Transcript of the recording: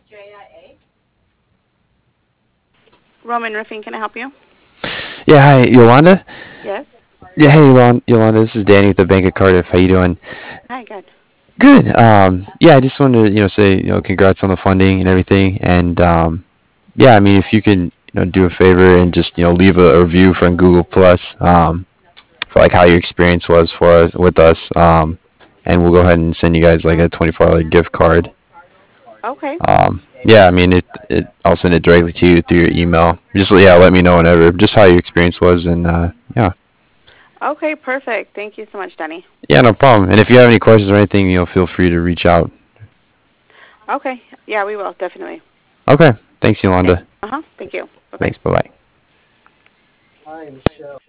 Roman Roofing, can I help you? Yeah, hi, Yolanda. Yes. Yeah, hey, Yolanda. This is Danny with the Bank of Cardiff. How you doing? Hi, good. Good. Yeah, I just wanted to, say, congrats on the funding and everything. And yeah, I mean, if you can, do a favor and just, leave a review from Google Plus, for like how your experience was for us with us. And we'll go ahead and send you guys like a $24 gift card. Okay. Yeah, I mean, I'll send it directly to you through your email. Just yeah, let me know whenever, just how your experience was, and yeah. Okay, perfect. Thank you so much, Danny. Yeah, no problem. And if you have any questions or anything, feel free to reach out. Okay. Yeah, we will, definitely. Okay. Thanks, Thank, Yolanda. uh-huh. Thank you. Bye-bye. Thanks. Bye bye.